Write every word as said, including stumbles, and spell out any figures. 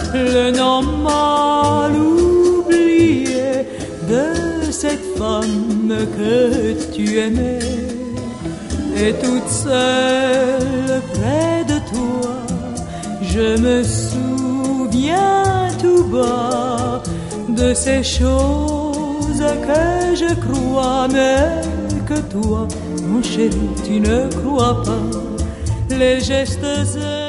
le nom mal oublié de cette femme que tu aimais. Et toute seule près de toi, je me souviens tout bas de ces choses que je crois, mais que toi, mon chéri, tu ne crois pas. Les gestes